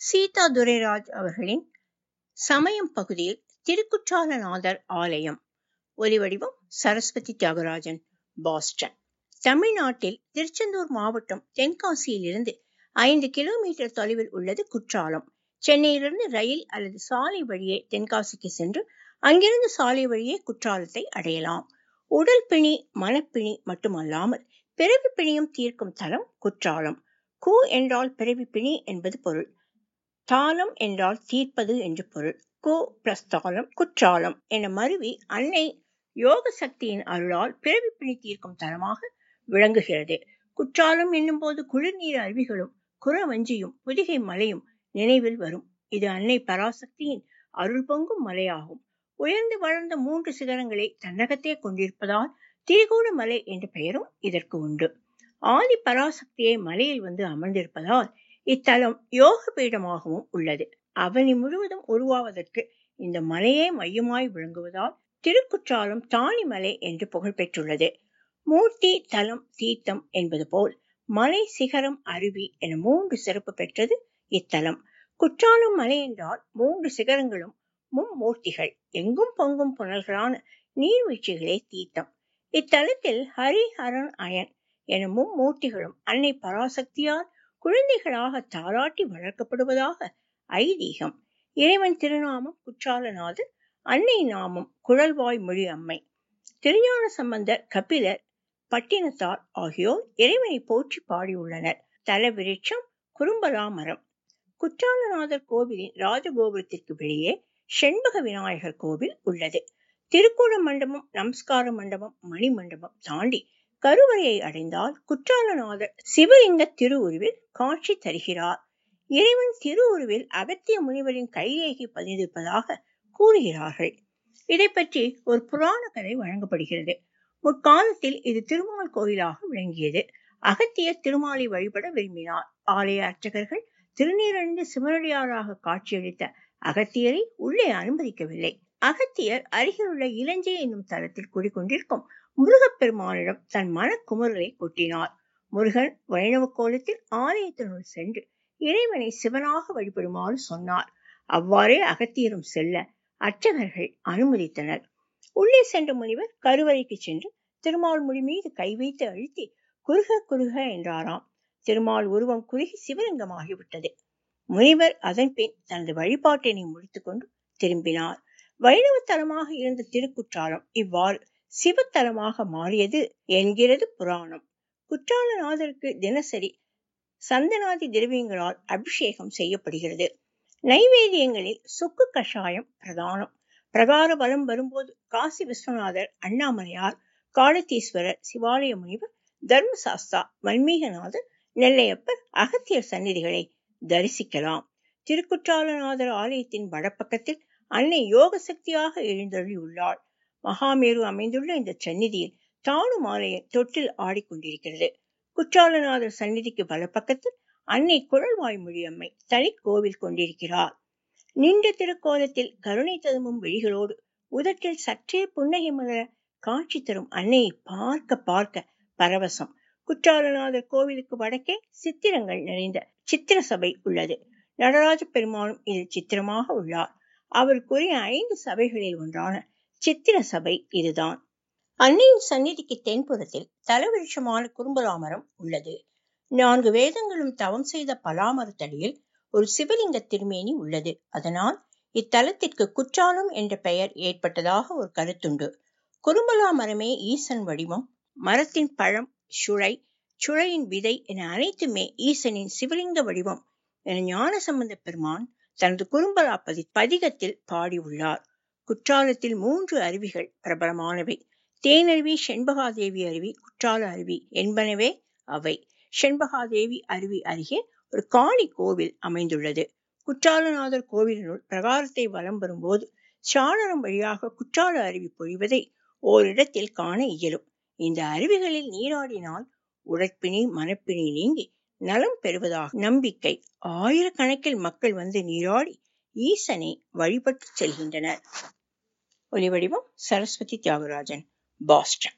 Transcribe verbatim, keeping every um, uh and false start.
சீதா துரைராஜ் அவர்களின் சமயம் பகுதியில் திருக்குற்றாலநாதர் ஆலயம். ஒலிவடிவம் சரஸ்வதி தியாகராஜன், பாஸ்டன். தமிழ்நாட்டில் திருச்செந்தூர் மாவட்டம் தென்காசியில் இருந்து ஐந்து கிலோமீட்டர் தொலைவில் உள்ளது குற்றாலம். சென்னையிலிருந்து ரயில் அல்லது சாலை வழியே தென்காசிக்கு சென்று அங்கிருந்து சாலை வழியே குற்றாலத்தை அடையலாம். உடல் பிணி, மனப்பிணி மட்டுமல்லாமல் பிறவி பிணியும் தீர்க்கும் தலம் குற்றாலம். கு என்றால் பிறவி பிணி என்பது பொருள். தாளம் என்றால் தீர்ப்பது என்று பொருள். கு பிளஸ் தாளம் குற்றாலம் என மருவி அன்னை யோக சக்தியின் அருளால் பிறவி பிணி தீர்க்கும் தலமாக விளங்குகிறது. குற்றாலம் என்னும் போது குளிர்நீர் அருவிகளும் குறவஞ்சியும் புதிகை மலையும் நினைவில் வரும். இது அன்னை பராசக்தியின் அருள் பொங்கும் மலையாகும். உயர்ந்து வளர்ந்த மூன்று சிகரங்களை தன்னகத்தே கொண்டிருப்பதால் திரிகூட மலை என்ற பெயரும் இதற்கு உண்டு. ஆதி பராசக்தியை மலையில் வந்து அமர்ந்திருப்பதால் இத்தலம் யோக பீடமாகவும் உள்ளது. அவனி முழுவதும் உருவாவதற்கு இந்த மலையே மையமாய் விளங்குவதால் திருக்குற்றாலம் தானிமலை என்று புகழ் பெற்றுள்ளது. மூர்த்தி, தலம், தீர்த்தம் என்பது போல் மலை, சிகரம், அருவி என மூன்று சிறப்பு பெற்றது இத்தலம். குற்றாலம் மலை என்றால் மூன்று சிகரங்களும் மும்மூர்த்திகள், எங்கும் பொங்கும் புனல்களான நீர்வீழ்ச்சிகளே தீர்த்தம். இத்தலத்தில் ஹரி, ஹரன், அயன் என மும்மூர்த்திகளும் அன்னை பராசக்தியால் குழந்தைகளாக தாராட்டி வளர்க்கப்படுவதாக ஐதீகம். இறைவன் திருநாமம் குற்றாலநாதர், அன்னை நாமம் குழல்வாய் மொழி அம்மை. திருஞான சம்பந்தர், கபிலர், பட்டினத்தார் ஆகியோர் இறைவனை போற்றி பாடியுள்ளனர். தல விருட்சம் குறும்பலா மரம். குற்றாலநாதர் கோவிலின் ராஜகோபுரத்திற்கு வெளியே செண்பக விநாயகர் கோவில் உள்ளது. திருக்கூட மண்டபம், நமஸ்கார மண்டபம், மணி மண்டபம் தாண்டி கருவறையை அடைந்தால் குற்றாலநாதர் சிவலிங்க திருவுருவில் காட்சி தருகிறார். இறைவன் திருவுருவில் அகத்திய முனிவரின் கைரேகை பதிந்திருப்பதாக கூறுகிறார்கள். இதை பற்றி ஒரு புராண கதை வழங்கப்படுகிறது. முற்காலத்தில் இது திருமால் கோயிலாக விளங்கியது. அகத்தியர் திருமாலை வழிபட விரும்பினார். ஆலய அர்ச்சகர்கள் திருநீரணிந்து சிவனடியாராக காட்சியளித்த அகத்தியரை உள்ளே அனுமதிக்கவில்லை. அகத்தியர் அருகிலுள்ள இலஞ்சை என்னும் தலத்தில் குடிக்கொண்டிருக்கும் முருகப்பெருமானிடம் தன் மனக்குமுறலை கொட்டினார். முருகன் வைணவ கோலத்தில் ஆலயத்தினுள் சென்று இறைவனை சிவனாக வழிபடுமாறு சொன்னார். அவ்வாறே அகத்தியரும் செல்ல அர்ச்சகர்கள் அனுமதித்தனர். உள்ளே சென்ற முனிவர் கருவறைக்கு சென்று திருமால் முடி மீது கை வைத்து அழுத்தி குருக குருக என்றாராம். திருமால் உருவம் குறுகி சிவலிங்கமாகிவிட்டது. முனிவர் அதன் பின் தனது வழிபாட்டினை முடித்துக் கொண்டு திரும்பினார். வைணவ தலமாக இருந்த திருக்குற்றாலம் இவ்வாறு சிவத்தலமாக மாறியது என்கிறது புராணம். குற்றாலநாதருக்கு தினசரி சந்தனாதி திரவியங்களால் அபிஷேகம் செய்யப்படுகிறது. நைவேத்தியங்களில் சுக்கு கஷாயம் பிரதானம். பிரகார பலம் வரும்போது காசி விஸ்வநாதர், அண்ணாமலையார், காலத்தீஸ்வரர், சிவாலய முனிவர், தர்மசாஸ்தா, வன்மீகநாதர், நெல்லையப்பர், அகத்தியர் சந்நிதிகளை தரிசிக்கலாம். திருக்குற்றாலநாதர் ஆலயத்தின் வடப்பக்கத்தில் அன்னை யோக சக்தியாக எழுந்தருளி உள்ளாள். மகாமேரு அமைந்துள்ள இந்த சந்நிதியில் தானும் ஆலயம் தொட்டில் ஆடிக்கொண்டிருக்கிறது. குற்றாலநாதர் சந்நிதிக்கு வலப்பக்கத்தில் அன்னை குழல்வாய் மொழியம்மை தனி கோவில் கொண்டிருக்கிறார். நின்ற திருக்கோலத்தில் கருணை ததும்பும் விழிகளோடு உதட்டில் சற்றே புன்னகை மலர காட்சி தரும் அன்னையை பார்க்க பார்க்க பரவசம். குற்றாலநாதர் கோவிலுக்கு வடக்கே சித்திரங்கள் நிறைந்த சித்திர சபை உள்ளது. நடராஜ பெருமானும் இதில் சித்திரமாக உள்ளார். அவருக்குரிய ஐந்து சபைகளில் ஒன்றான சித்திர சபை இதுதான். அன்னையின் சந்நிதிக்கு தென்புறத்தில் தலவிருட்சமான குறும்பலாமரம் உள்ளது. நான்கு வேதங்களும் தவம் செய்த பலாமரத்தடியில் ஒரு சிவலிங்க திருமேனி உள்ளது. அதனால் இத்தலத்திற்கு குற்றாலம் என்ற பெயர் ஏற்பட்டதாக ஒரு கருத்துண்டு. குறும்பலா மரமே ஈசன் வடிவம். மரத்தின் பழம், சுளை, சுளையின் விதை என அனைத்துமே ஈசனின் சிவலிங்க வடிவம் என ஞான சம்பந்த பெருமான் தனது குறும்பலா பதி பதிகத்தில் பாடியுள்ளார். குற்றாலத்தில் மூன்று அருவிகள் பிரபலமானவை. தேனருவி, செண்பகாதேவி அருவி, குற்றால அருவி என்பனவே அவை. செண்பகாதேவி அருவி அருகே ஒரு காளி கோவில் அமைந்துள்ளது. குற்றாலநாதர் கோவிலினுள் பிரகாரத்தை வலம் வரும்போது சாளரம் வழியாக குற்றால அருவி பொழிவதை ஓரிடத்தில் காண இயலும். இந்த அருவிகளில் நீராடினால் உடற்பிணி, மனப்பிணி நீங்கி நலம் பெறுவதாக நம்பிக்கை. ஆயிரக்கணக்கில் மக்கள் வந்து நீராடி ஈசனை வழிபட்டு செல்கின்றனர். ஒலிவடிவம் சரஸ்வதி தியாகராஜன், பாஸ்டன்.